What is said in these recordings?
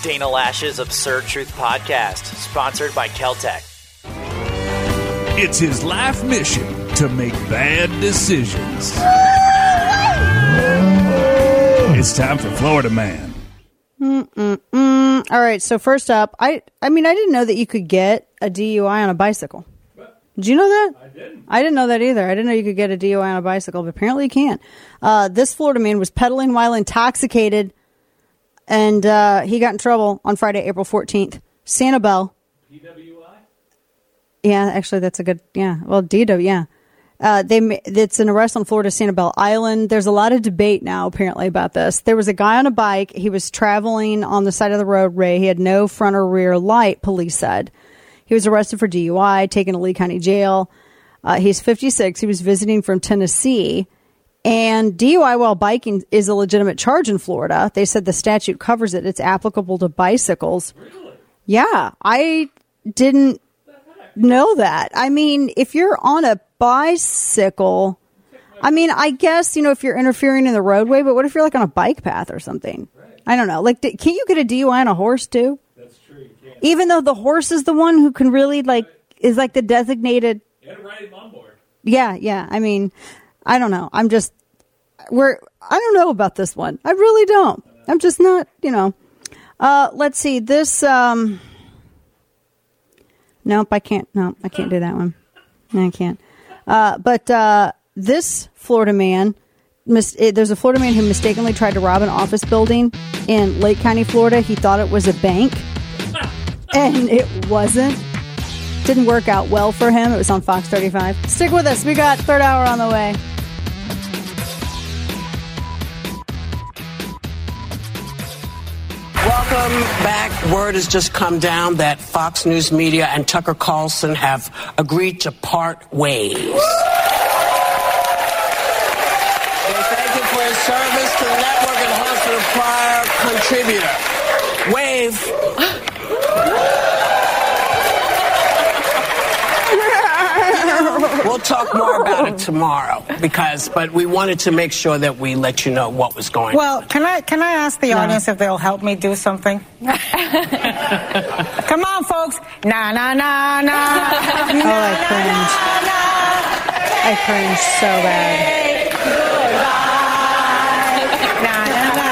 Dana Lash's Absurd Truth Podcast, sponsored by Keltec. It's his life mission to make bad decisions. It's time for Florida Man. All right, so first up, I didn't know that you could get a DUI on a bicycle. Did you know that? I didn't know that either. I didn't know you could get a DUI on a bicycle, but apparently you can. This Florida man was pedaling while intoxicated, and he got in trouble on Friday, April 14th. Sanibel. PWI? Yeah, actually, that's a good, yeah. Well, DW, yeah. It's an arrest on Florida's Sanibel Island. There's a lot of debate now, apparently, about this. There was a guy on a bike. He was traveling on the side of the roadway. He had no front or rear light, police said. He was arrested for DUI, taken to Lee County Jail. He's 56. He was visiting from Tennessee. And DUI while biking is a legitimate charge in Florida. They said the statute covers it. It's applicable to bicycles. Really? Yeah, I didn't know that. I mean, if you're on a bicycle, I mean, I guess, if you're interfering in the roadway, but what if you're like on a bike path or something? Right. I don't know. Like, can't you get a DUI on a horse too? That's true. You can. Even though the horse is the one who can really is like the designated. And ride him on board. Yeah. I mean, I don't know. I don't know about this one. I really don't. I'm just not, let's see this. Nope, I can't. No, I can't do that one. No, I can't. But this Florida man, there's a Florida man who mistakenly tried to rob an office building in Lake County, Florida. He thought it was a bank, and it wasn't. Didn't work out well for him. It was on Fox 35. Stick with us. We got third hour on the way. Welcome back. Word has just come down that Fox News Media and Tucker Carlson have agreed to part ways. Thank you for his service to the network and host of the prior contributor. Wave. We'll talk more about it tomorrow but we wanted to make sure that we let you know what was going on. Well, can I ask the audience if they'll help me do something? Come on, folks. Na na na na. Oh, I cringe. I cringe so bad. Na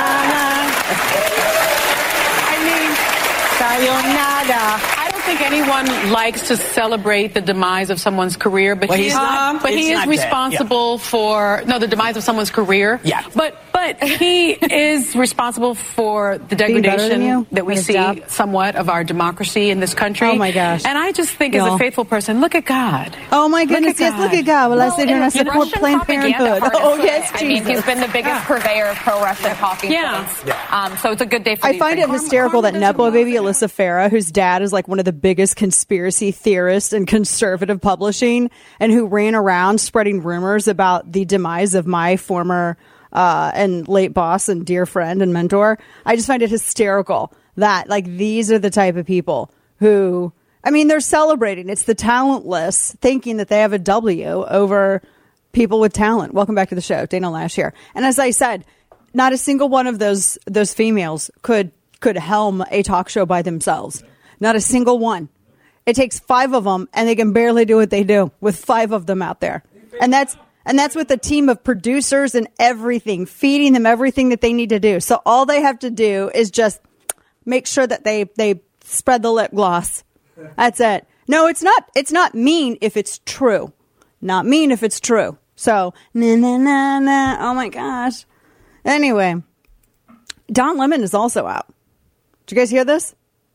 na na na. I mean, sayonara. I don't think anyone likes to celebrate the demise of someone's career, but he is responsible for the demise of someone's career. Yeah. But he is responsible for the degradation that we see somewhat of our democracy in this country. Oh my gosh. And I just think as a faithful person, look at God. Oh my goodness, yes, look at God. Well, I sit here and I support Planned Parenthood. Oh yes, I mean, he's been the biggest purveyor of pro-Russian coffee. Yeah. So it's a good day for I find it hysterical that Nepo baby Alyssa Farah, whose dad is like one of the biggest conspiracy theorists in conservative publishing and who ran around spreading rumors about the demise of my former and late boss and dear friend and mentor. I just find it hysterical that these are the type of people who, they're celebrating. It's the talentless thinking that they have a W over people with talent. Welcome back to the show. Dana Lash here. And as I said, not a single one of those females could helm a talk show by themselves. Not a single one. It takes 5 of them, and they can barely do what they do with 5 of them out there. And that's with a team of producers and everything, feeding them everything that they need to do. So all they have to do is just make sure that they spread the lip gloss. That's it. No, it's not mean if it's true. Not mean if it's true. So, na. Oh my gosh. Anyway, Don Lemon is also out. Did you guys hear this?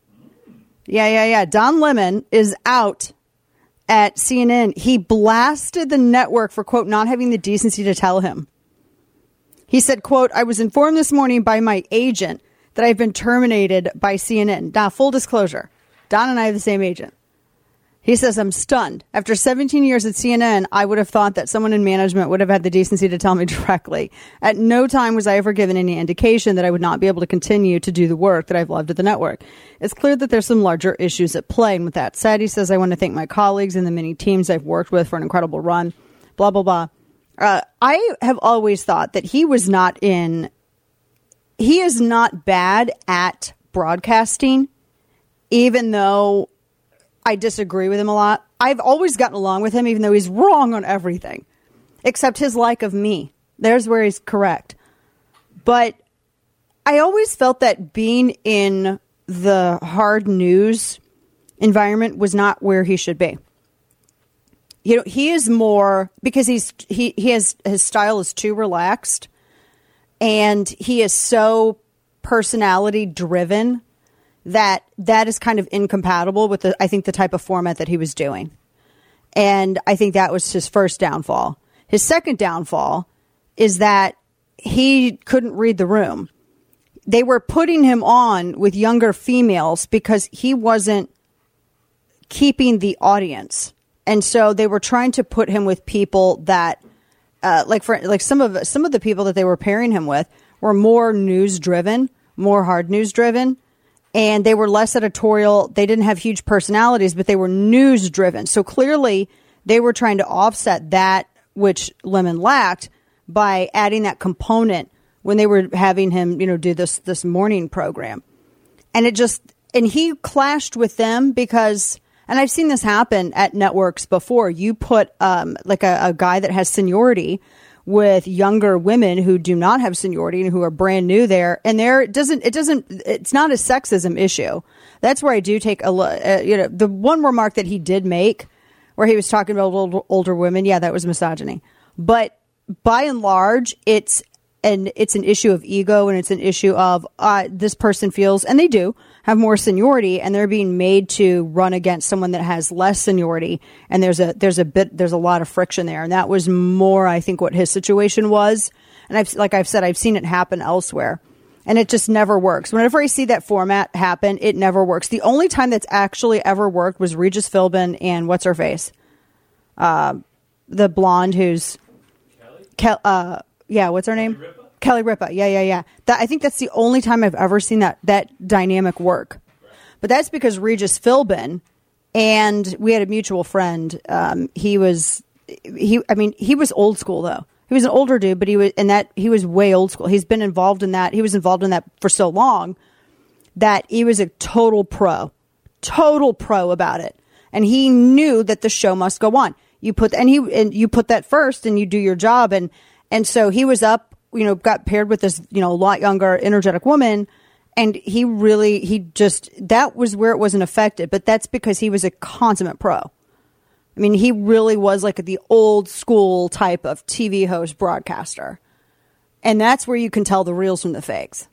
Yeah. Don Lemon is out at CNN. He blasted the network for, quote, not having the decency to tell him. He said, quote, I was informed this morning by my agent that I've been terminated by CNN. Now, full disclosure, Don and I have the same agent. He says, I'm stunned. After 17 years at CNN, I would have thought that someone in management would have had the decency to tell me directly. At no time was I ever given any indication that I would not be able to continue to do the work that I've loved at the network. It's clear that there's some larger issues at play. And with that said, he says, I want to thank my colleagues and the many teams I've worked with for an incredible run. Blah, blah, blah. I have always thought that he is not bad at broadcasting, even though I disagree with him a lot. I've always gotten along with him, even though he's wrong on everything, except his like of me. There's where he's correct. But I always felt that being in the hard news environment was not where he should be. You know, he is more, because he has, his style is too relaxed, and he is so personality driven that is kind of incompatible with I think the type of format that he was doing. And I think that was his first downfall. His second downfall is that he couldn't read the room. They were putting him on with younger females because he wasn't keeping the audience. And so they were trying to put him with people that, some of the people that they were pairing him with were more news driven, more hard news driven, and they were less editorial. They didn't have huge personalities, but they were news driven. So clearly they were trying to offset that which Lemon lacked by adding that component when they were having him, do this morning program. And he clashed with them because, and I've seen this happen at networks before. You put a guy that has seniority with younger women who do not have seniority and who are brand new there, and it's not a sexism issue. That's where I do take a look. The one remark that he did make, where he was talking about older women, yeah, that was misogyny. But by and large, it's an issue of ego, and it's an issue of this person feels, and they do have more seniority, and they're being made to run against someone that has less seniority, and there's a lot of friction there, and that was more, I think, what his situation was. And I've said, I've seen it happen elsewhere, and it just never works. Whenever I see that format happen, it never works. The only time that's actually ever worked was Regis Philbin and what's her face, the blonde who's what's her name? Kelly Ripa. Yeah. I think that's the only time I've ever seen that dynamic work. But that's because Regis Philbin, and we had a mutual friend. He was old school though. He was an older dude, but he was way old school. He's been involved in that. He was involved in that for so long that he was a total pro about it. And he knew that the show must go on. You put that first, and you do your job. And so he was up, got paired with this, a lot younger, energetic woman. And that was where it wasn't affected. But that's because he was a consummate pro. I mean, he really was like the old school type of TV host broadcaster. And that's where you can tell the reals from the fakes.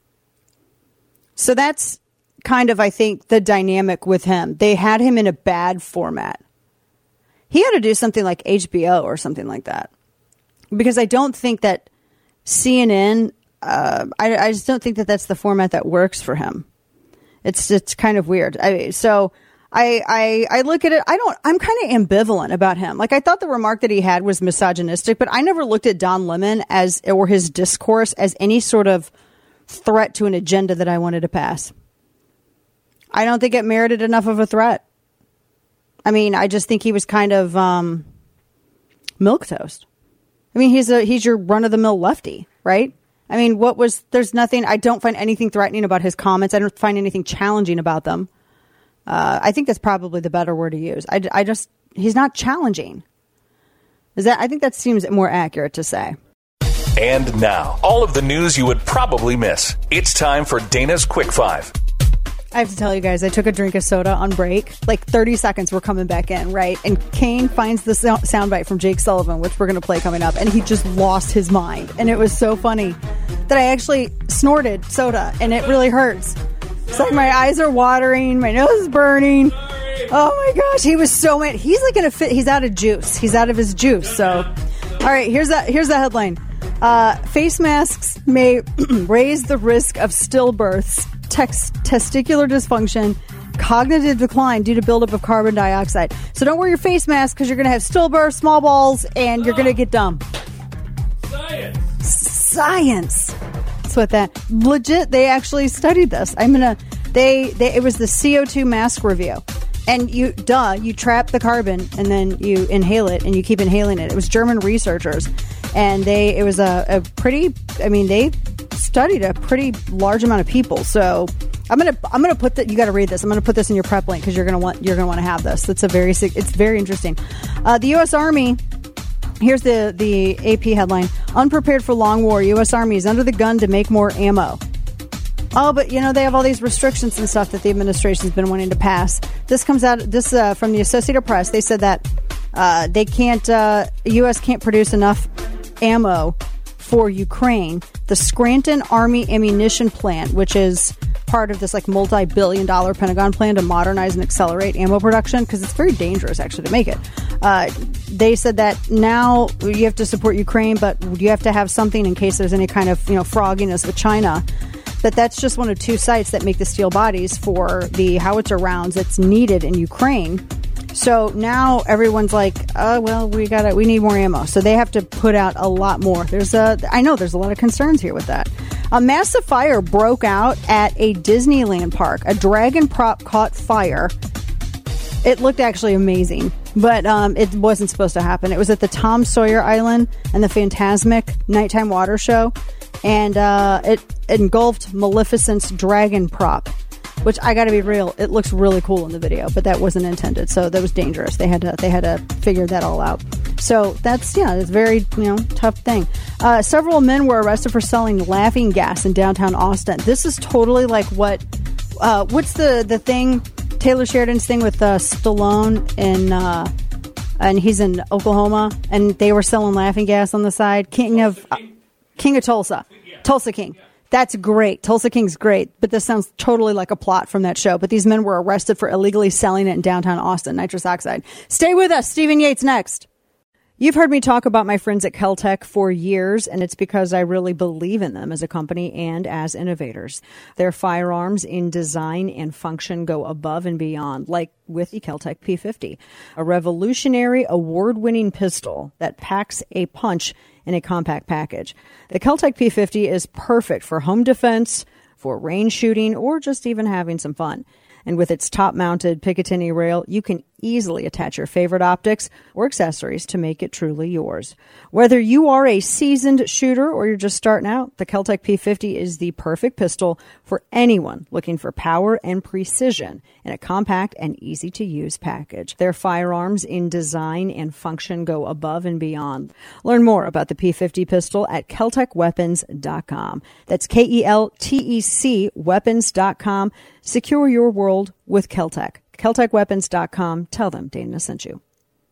So that's kind of, I think, the dynamic with him. They had him in a bad format. He had to do something like HBO or something like that. Because I don't think that CNN, I just don't think that that's the format that works for him. It's kind of weird. I look at it. I'm kind of ambivalent about him. Like, I thought the remark that he had was misogynistic, but I never looked at Don Lemon or his discourse as any sort of threat to an agenda that I wanted to pass. I don't think it merited enough of a threat. I mean, I just think he was kind of milquetoast. I mean, he's your run-of-the-mill lefty, right? I mean, there's nothing, I don't find anything threatening about his comments. I don't find anything challenging about them. I think that's probably the better word to use. He's not challenging. I think that seems more accurate to say. And now, all of the news you would probably miss. It's time for Dana's Quick Five. I have to tell you guys, I took a drink of soda on break. Like 30 seconds, we're coming back in, right? And Kane finds the soundbite from Jake Sullivan, which we're going to play coming up, and he just lost his mind. And it was so funny that I actually snorted soda, and it really hurts. It's like my eyes are watering, my nose is burning. Oh my gosh, he was so mad. He's like in a fit. He's out of juice. He's out of his juice. So, all right, here's the headline. Face masks may raise the risk of stillbirths, testicular dysfunction, cognitive decline due to buildup of carbon dioxide. So don't wear your face mask because you're going to have stillbirths, small balls, and you're going to get dumb. Science. That's what that legit. They actually studied this. It was the CO2 mask review. And you trap the carbon and then you inhale it and you keep inhaling it. It was German researchers, and they studied a pretty large amount of people. So I'm gonna put that. You got to read this. I'm gonna put this in your prep link because you're gonna want to have this. It's very interesting. The U.S. Army. Here's the AP headline: Unprepared for long war. U.S. Army is under the gun to make more ammo. Oh, but they have all these restrictions and stuff that the administration's been wanting to pass. This comes out from the Associated Press. They said that they can't. U.S. can't produce enough ammo for Ukraine. The Scranton Army Ammunition Plant, which is part of this multi-billion-dollar Pentagon plan to modernize and accelerate ammo production, because it's very dangerous actually to make it. They said that now you have to support Ukraine, but you have to have something in case there's any kind of frogginess with China. That's just one of two sites that make the steel bodies for the howitzer rounds that's needed in Ukraine. So now everyone's like, oh, well, we need more ammo. So they have to put out a lot more. I know there's a lot of concerns here with that. A massive fire broke out at a Disneyland park. A dragon prop caught fire. It looked actually amazing, but it wasn't supposed to happen. It was at the Tom Sawyer Island and the Fantasmic nighttime water show, and it engulfed Maleficent's dragon prop, which I got to be real, it looks really cool in the video, but that wasn't intended. So that was dangerous. They had to figure that all out. So it's a very tough thing. Several men were arrested for selling laughing gas in downtown Austin. This is totally like what's the thing, Taylor Sheridan's thing with Stallone and he's in Oklahoma, and they were selling laughing gas on the side. King of Tulsa, Tulsa King. That's great. Tulsa King's great, but this sounds totally like a plot from that show. But these men were arrested for illegally selling it in downtown Austin, nitrous oxide. Stay with us. Stephen Yates next. You've heard me talk about my friends at Keltec for years, and it's because I really believe in them as a company and as innovators. Their firearms in design and function go above and beyond, like with the Keltec P50, a revolutionary award-winning pistol that packs a punch in a compact package. The Keltec P50 is perfect for home defense, for range shooting, or just even having some fun. And with its top-mounted Picatinny rail, you can easily attach your favorite optics or accessories to make it truly yours. Whether you are a seasoned shooter or you're just starting out, the Keltec P50 is the perfect pistol for anyone looking for power and precision in a compact and easy-to-use package. Their firearms in design and function go above and beyond. Learn more about the P50 pistol at KeltecWeapons.com. That's KELTEC weapons.com. Secure your world with Keltec. KeltecWeapons.com. Tell them Dana sent you.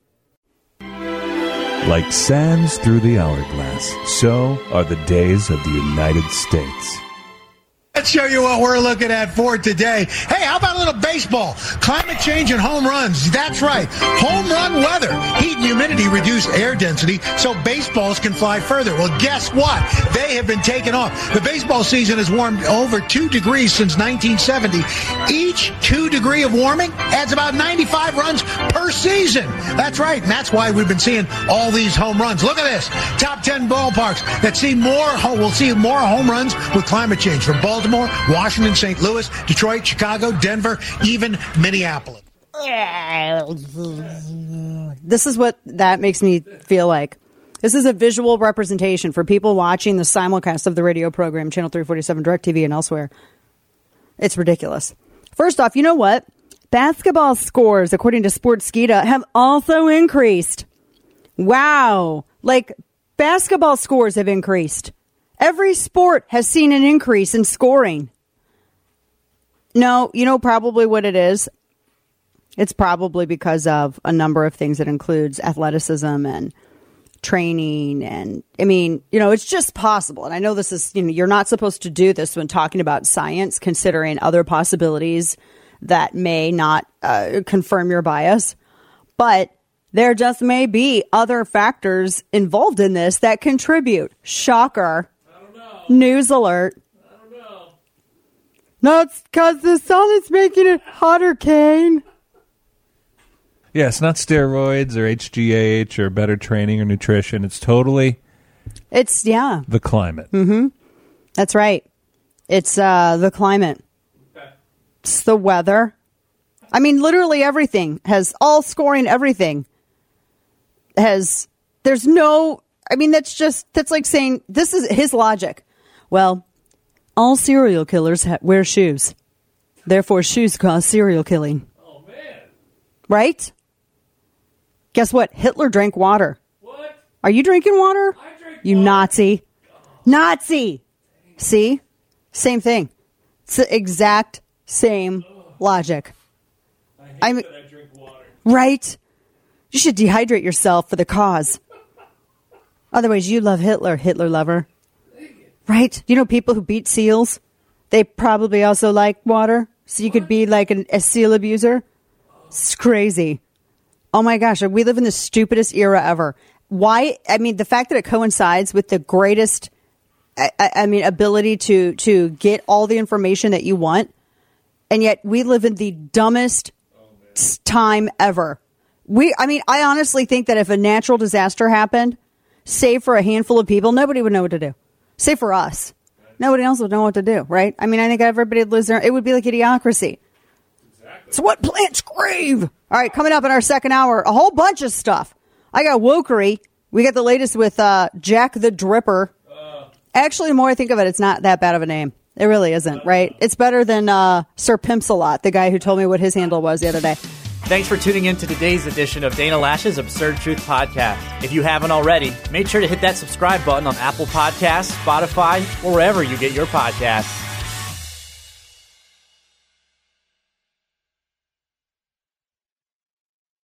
Like sands through the hourglass, so are the days of the United States. Let's show you what we're looking at for today. Hey, how about a little baseball? Climate change and home runs. That's right. Home run weather. Heat and humidity reduce air density so baseballs can fly further. Well, guess what? They have been taken off. The baseball season has warmed over 2 degrees since 1970. Each 2 degree of warming adds about 95 runs per season. That's right. And that's why we've been seeing all these home runs. Look at this. Top 10 ballparks that will see more home runs with climate change, from Baltimore, Washington, St. Louis, Detroit, Chicago, Denver, even Minneapolis. This is what that makes me feel like. This is a visual representation for people watching the simulcast of the radio program, Channel 347, DirecTV, and elsewhere. It's ridiculous. First off, you know what? Basketball scores, according to Sportskeeda, have also increased. Wow. Basketball scores have increased. Every sport has seen an increase in scoring. No, you know probably what it is? It's probably because of a number of things that includes athleticism and training. And it's just possible. And I know this is, you're not supposed to do this when talking about science, considering other possibilities that may not confirm your bias. But there just may be other factors involved in this that contribute. Shocker. News alert. I don't know. No, it's because the sun is making it hotter, Kane. Yeah, it's not steroids or HGH or better training or nutrition. It's totally the climate. Mm-hmm. That's right. It's the climate. Okay. It's the weather. I mean, literally everything has all scoring. Everything has. There's no. I mean, that's like saying this is his logic. Well, all serial killers wear shoes. Therefore, shoes cause serial killing. Oh, man. Right? Guess what? Hitler drank water. What? Are you drinking water? I drink you water. Nazi. Nazi. See? Same thing. It's the exact same logic. I hate that I drink water. Right? You should dehydrate yourself for the cause. Otherwise, you love Hitler, Hitler lover. Right? You know people who beat seals? They probably also like water. So you could be like a seal abuser. It's crazy. Oh my gosh, we live in the stupidest era ever. Why? I mean, the fact that it coincides with the greatest, ability to get all the information that you want. And yet we live in the dumbest time ever. I honestly think that if a natural disaster happened, save for a handful of people, nobody would know what to do. Save for us. Nobody else would know what to do, right? I mean, I think everybody would lose their... It would be like Idiocracy. Exactly. So what plants grave? All right, coming up in our second hour, a whole bunch of stuff. I got wokery. We got the latest with Jack the Dripper. Actually, the more I think of it, it's not that bad of a name. It really isn't, right? It's better than Sir Pimps-a-Lot, the guy who told me what his handle was the other day. Thanks for tuning in to today's edition of Dana Lash's Absurd Truth Podcast. If you haven't already, make sure to hit that subscribe button on Apple Podcasts, Spotify, or wherever you get your podcasts.